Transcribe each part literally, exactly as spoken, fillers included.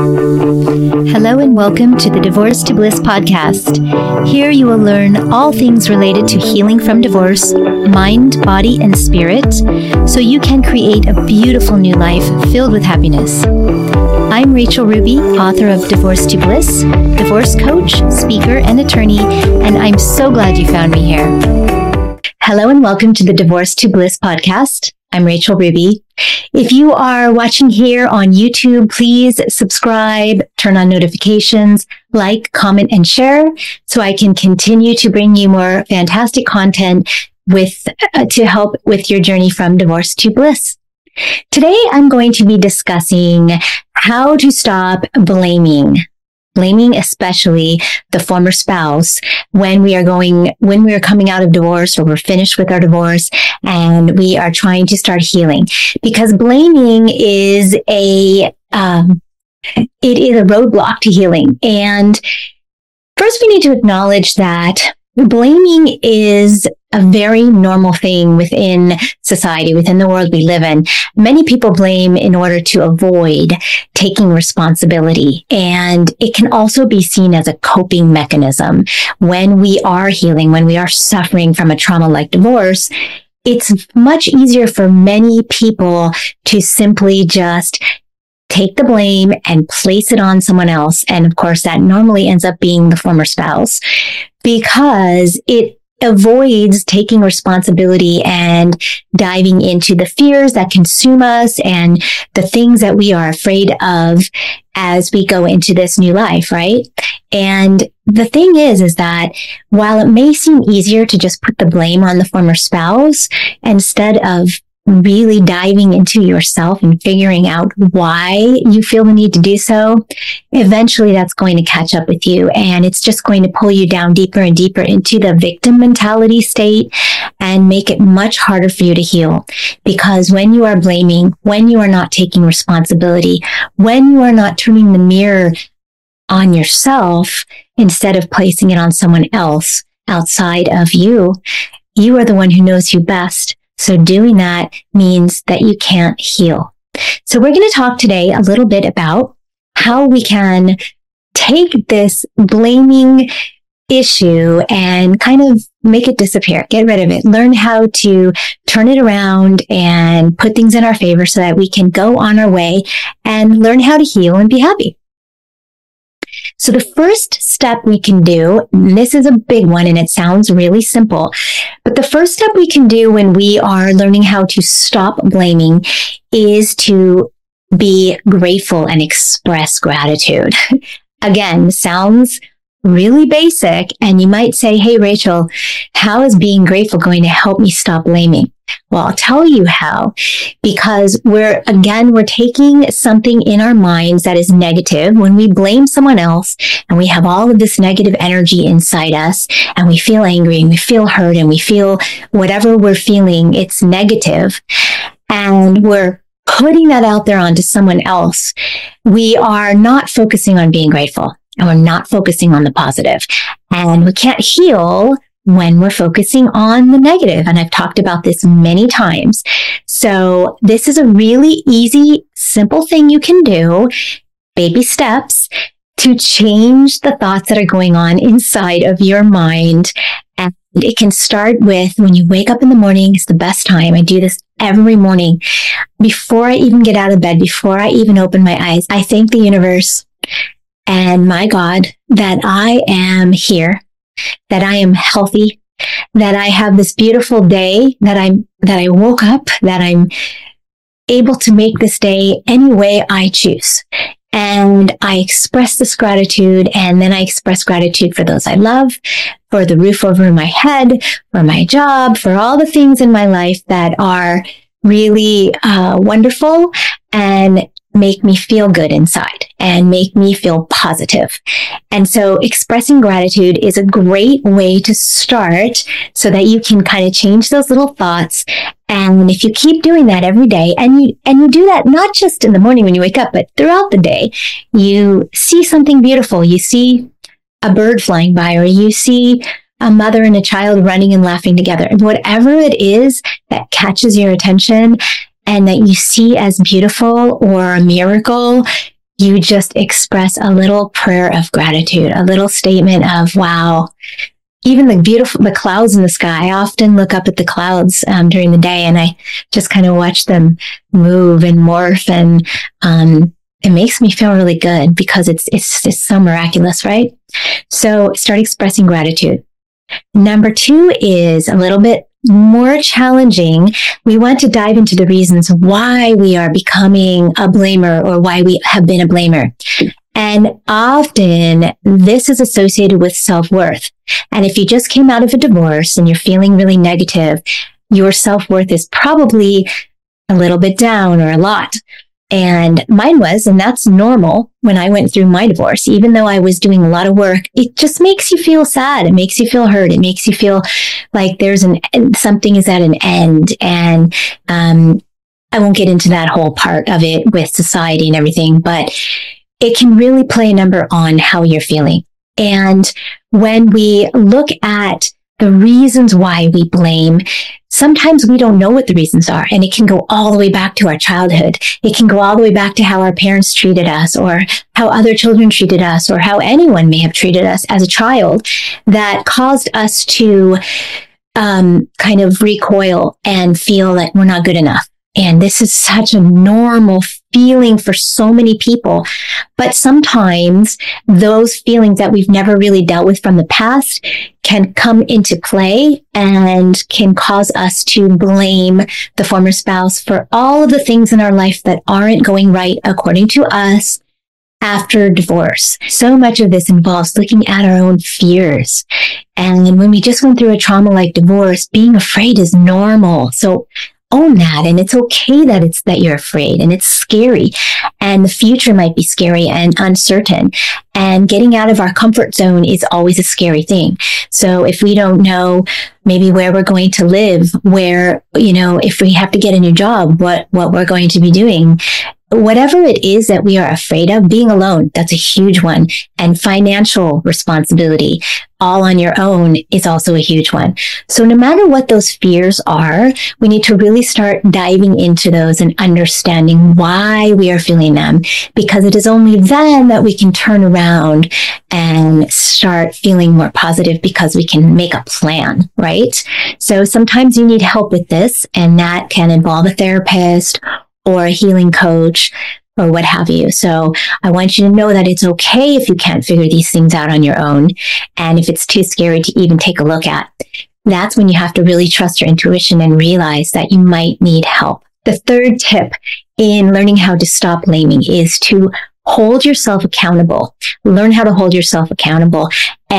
Hello and welcome to the Divorce to Bliss podcast. Here you will learn all things related to healing from divorce, mind, body, and spirit, so you can create a beautiful new life filled with happiness. I'm Rachel Ruby, author of Divorce to Bliss, divorce coach, speaker, and attorney, and I'm so glad you found me here. Hello and welcome to the Divorce to Bliss podcast. I'm Rachel Ruby. If you are watching here on YouTube, please subscribe, turn on notifications, like, comment, and share so I can continue to bring you more fantastic content with uh, to help with your journey from divorce to bliss. Today, I'm going to be discussing how to stop blaming. Blaming especially the former spouse when we are going, when we are coming out of divorce or we're finished with our divorce and we are trying to start healing. Because blaming is a, um, it is a roadblock to healing. And first we need to acknowledge that blaming is a very normal thing within society, within the world we live in. Many people blame in order to avoid taking responsibility. And it can also be seen as a coping mechanism. When we are healing, when we are suffering from a trauma like divorce, it's much easier for many people to simply just take the blame and place it on someone else. And of course, that normally ends up being the former spouse because it avoids taking responsibility and diving into the fears that consume us and the things that we are afraid of as we go into this new life, right? And the thing is, is that while it may seem easier to just put the blame on the former spouse instead of really diving into yourself and figuring out why you feel the need to do so, eventually that's going to catch up with you and it's just going to pull you down deeper and deeper into the victim mentality state and make it much harder for you to heal. Because when you are blaming, when you are not taking responsibility, when you are not turning the mirror on yourself instead of placing it on someone else outside of you, you are the one who knows you best. So doing that means that you can't heal. So we're going to talk today a little bit about how we can take this blaming issue and kind of make it disappear, get rid of it, learn how to turn it around and put things in our favor so that we can go on our way and learn how to heal and be happy. So the first step we can do, and this is a big one and it sounds really simple, but the first step we can do when we are learning how to stop blaming is to be grateful and express gratitude. Again, sounds really basic, and you might say, hey, Rachel, how is being grateful going to help me stop blaming? Well, I'll tell you how, because we're, again, we're taking something in our minds that is negative. When we blame someone else and we have all of this negative energy inside us and we feel angry and we feel hurt and we feel whatever we're feeling, it's negative, and we're putting that out there onto someone else, we are not focusing on being grateful and we're not focusing on the positive. And we can't heal when we're focusing on the negative. And I've talked about this many times. So this is a really easy, simple thing you can do, baby steps, to change the thoughts that are going on inside of your mind. And it can start with when you wake up in the morning. It's the best time. I do this every morning. Before I even get out of bed, before I even open my eyes, I thank the universe and my God that I am here, that I am healthy, that I have this beautiful day, that I'm, that I woke up, that I'm able to make this day any way I choose. And I express this gratitude, and then I express gratitude for those I love, for the roof over my head, for my job, for all the things in my life that are really uh, wonderful and make me feel good inside and make me feel positive. And so expressing gratitude is a great way to start so that you can kind of change those little thoughts. And if you keep doing that every day, and you, and you do that not just in the morning when you wake up, but throughout the day, you see something beautiful. You see a bird flying by, or you see a mother and a child running and laughing together. And whatever it is that catches your attention and that you see as beautiful or a miracle, you just express a little prayer of gratitude, a little statement of, wow, even the beautiful, the clouds in the sky. I often look up at the clouds um, during the day, and I just kind of watch them move and morph, and um, it makes me feel really good because it's, it's, it's so miraculous, right? So start expressing gratitude. Number two is a little bit more challenging. We want to dive into the reasons why we are becoming a blamer or why we have been a blamer. And often this is associated with self-worth. And if you just came out of a divorce and you're feeling really negative, your self-worth is probably a little bit down or a lot. And mine was, and that's normal when I went through my divorce. Even though I was doing a lot of work, it just makes you feel sad. It makes you feel hurt. It makes you feel like there's an, something is at an end. And, um, I won't get into that whole part of it with society and everything, but it can really play a number on how you're feeling. And when we look at the reasons why we blame, sometimes we don't know what the reasons are. And it can go all the way back to our childhood. It can go all the way back to how our parents treated us, or how other children treated us, or how anyone may have treated us as a child that caused us to um, kind of recoil and feel that we're not good enough. And this is such a normal feeling for so many people. But sometimes those feelings that we've never really dealt with from the past can come into play and can cause us to blame the former spouse for all of the things in our life that aren't going right according to us after divorce. So much of this involves looking at our own fears. And when we just went through a trauma like divorce, being afraid is normal. So own that. And it's okay that it's, that you're afraid, and it's scary, and the future might be scary and uncertain, and getting out of our comfort zone is always a scary thing. So if we don't know maybe where we're going to live, where, you know, if we have to get a new job, what, what we're going to be doing, whatever it is that we are afraid of, being alone, that's a huge one. And financial responsibility, all on your own, is also a huge one. So no matter what those fears are, we need to really start diving into those and understanding why we are feeling them, because it is only then that we can turn around and start feeling more positive, because we can make a plan, right? So sometimes you need help with this, and that can involve a therapist or a healing coach or what have you. So I want you to know that it's okay if you can't figure these things out on your own. And if it's too scary to even take a look at, that's when you have to really trust your intuition and realize that you might need help. The third tip in learning how to stop blaming is to hold yourself accountable. Learn how to hold yourself accountable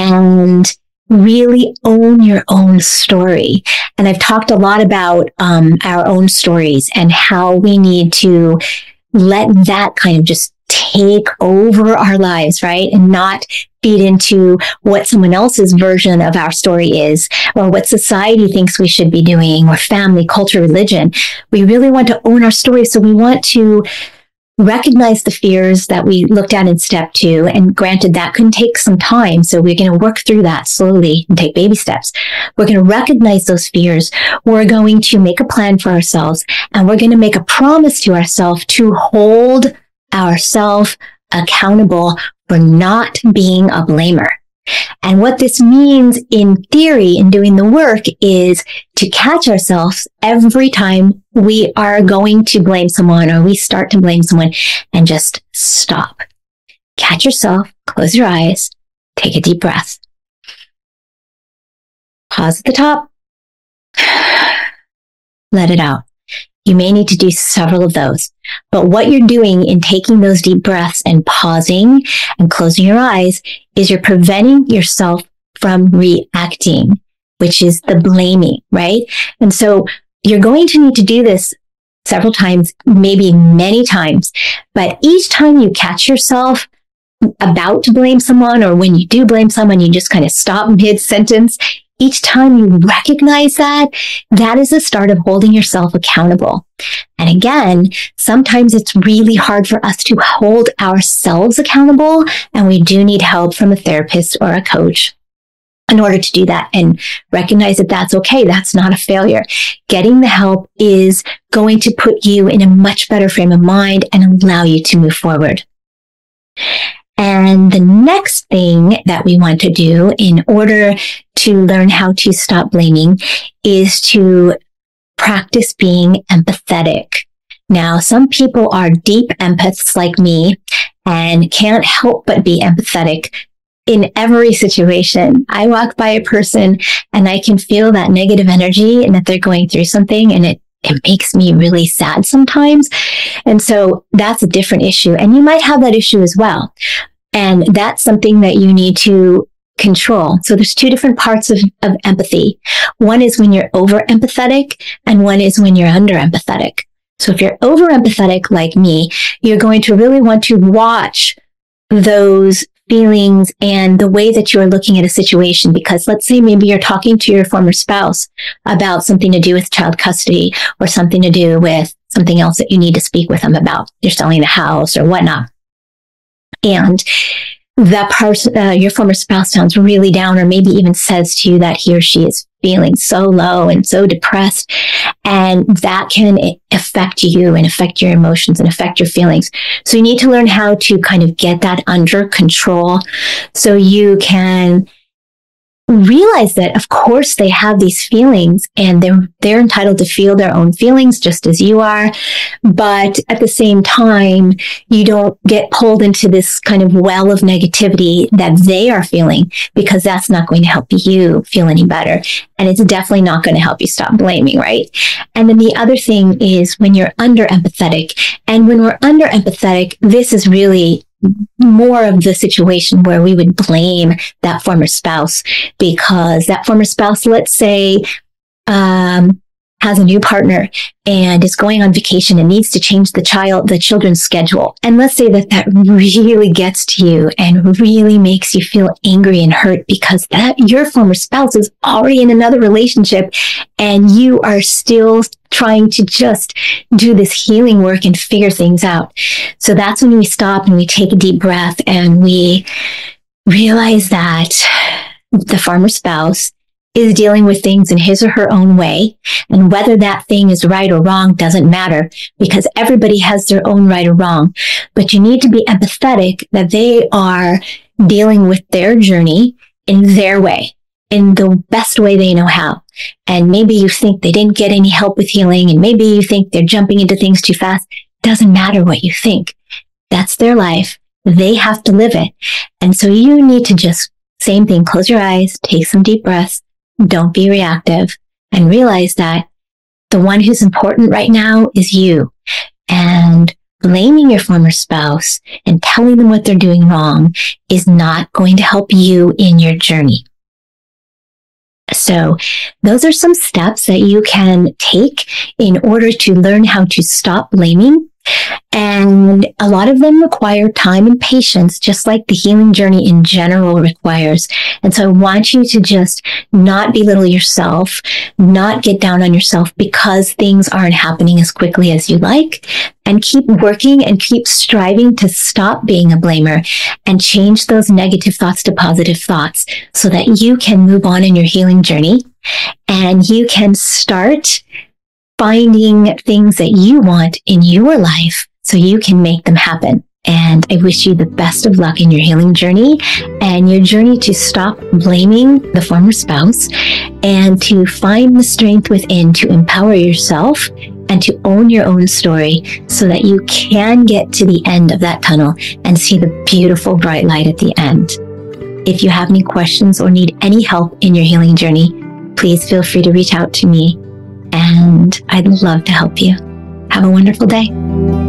and really own your own story. And I've talked a lot about um, our own stories and how we need to let that kind of just take over our lives, right? And not feed into what someone else's version of our story is, or what society thinks we should be doing, or family, culture, religion. We really want to own our story. So we want to recognize the fears that we looked at in step two. And granted, that can take some time. So we're going to work through that slowly and take baby steps. We're going to recognize those fears. We're going to make a plan for ourselves, and we're going to make a promise to ourselves to hold ourselves accountable for not being a blamer. And what this means in theory, in doing the work, is to catch ourselves every time we are going to blame someone, or we start to blame someone, and just stop. Catch yourself, close your eyes, take a deep breath. Pause at the top. Let it out. You may need to do several of those. But what you're doing in taking those deep breaths and pausing and closing your eyes is you're preventing yourself from reacting, which is the blaming, right? And so you're going to need to do this several times, maybe many times. But each time you catch yourself about to blame someone, or when you do blame someone, you just kind of stop mid-sentence. Each time you recognize that, that is the start of holding yourself accountable. And again, sometimes it's really hard for us to hold ourselves accountable, and we do need help from a therapist or a coach in order to do that, and recognize that that's okay. That's not a failure. Getting the help is going to put you in a much better frame of mind and allow you to move forward. And the next thing that we want to do in order to learn how to stop blaming is to practice being empathetic. Now, some people are deep empaths like me and can't help but be empathetic in every situation. I walk by a person and I can feel that negative energy and that they're going through something, and it, it makes me really sad sometimes. And so that's a different issue. And you might have that issue as well. And that's something that you need to control. So there's two different parts of, of empathy. One is when you're over empathetic, and one is when you're under empathetic. So if you're over empathetic like me, you're going to really want to watch those feelings and the way that you're looking at a situation, because let's say maybe you're talking to your former spouse about something to do with child custody or something to do with something else that you need to speak with them about. You're selling the house or whatnot. And that person, uh, your former spouse sounds really down, or maybe even says to you that he or she is feeling so low and so depressed. And that can affect you and affect your emotions and affect your feelings. So you need to learn how to kind of get that under control so you can realize that, of course, they have these feelings and they're, they're entitled to feel their own feelings just as you are. But at the same time, you don't get pulled into this kind of well of negativity that they are feeling, because that's not going to help you feel any better. And it's definitely not going to help you stop blaming, right? And then the other thing is when you're under empathetic. And when we're under empathetic, this is really more of the situation where we would blame that former spouse, because that former spouse, let's say, um, has a new partner and is going on vacation and needs to change the child, the children's schedule. And let's say that that really gets to you and really makes you feel angry and hurt because that your former spouse is already in another relationship and you are still trying to just do this healing work and figure things out. So that's when we stop and we take a deep breath and we realize that the former spouse is dealing with things in his or her own way. And whether that thing is right or wrong doesn't matter, because everybody has their own right or wrong. But you need to be empathetic that they are dealing with their journey in their way, in the best way they know how. And maybe you think they didn't get any help with healing, and maybe you think they're jumping into things too fast. Doesn't matter what you think. That's their life. They have to live it. And so you need to just, same thing, close your eyes, take some deep breaths. Don't be reactive, and realize that the one who's important right now is you. And blaming your former spouse and telling them what they're doing wrong is not going to help you in your journey. So those are some steps that you can take in order to learn how to stop blaming. And a lot of them require time and patience, just like the healing journey in general requires. And so I want you to just not belittle yourself, not get down on yourself because things aren't happening as quickly as you like, and keep working and keep striving to stop being a blamer and change those negative thoughts to positive thoughts so that you can move on in your healing journey and you can start finding things that you want in your life so you can make them happen. And I wish you the best of luck in your healing journey and your journey to stop blaming the former spouse and to find the strength within to empower yourself and to own your own story so that you can get to the end of that tunnel and see the beautiful bright light at the end. If you have any questions or need any help in your healing journey, please feel free to reach out to me. And I'd love to help you. Have a wonderful day.